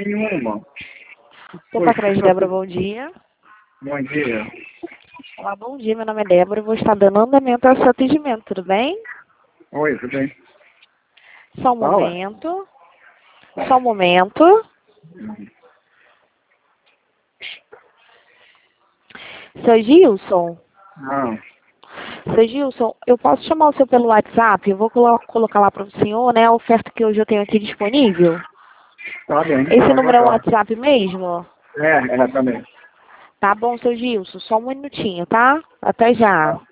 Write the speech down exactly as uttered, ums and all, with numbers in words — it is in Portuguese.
nenhuma. Estou para trás de Débora, bom dia. Bom dia. Olá, bom dia, meu nome é Débora, eu vou estar dando andamento ao seu atendimento, tudo bem? Oi, tudo bem? Só um Fala. momento. Só um momento. Uhum. Seu Gilson? Não. Seu Gilson, eu posso chamar o senhor pelo WhatsApp? Eu vou colo colocar lá para o senhor, né, a oferta que hoje eu tenho aqui disponível. Tá bem. Esse Pode número é o botar. WhatsApp mesmo? É, é, também. Tá bom, seu Gilson, só um minutinho, tá? Até já. Tá.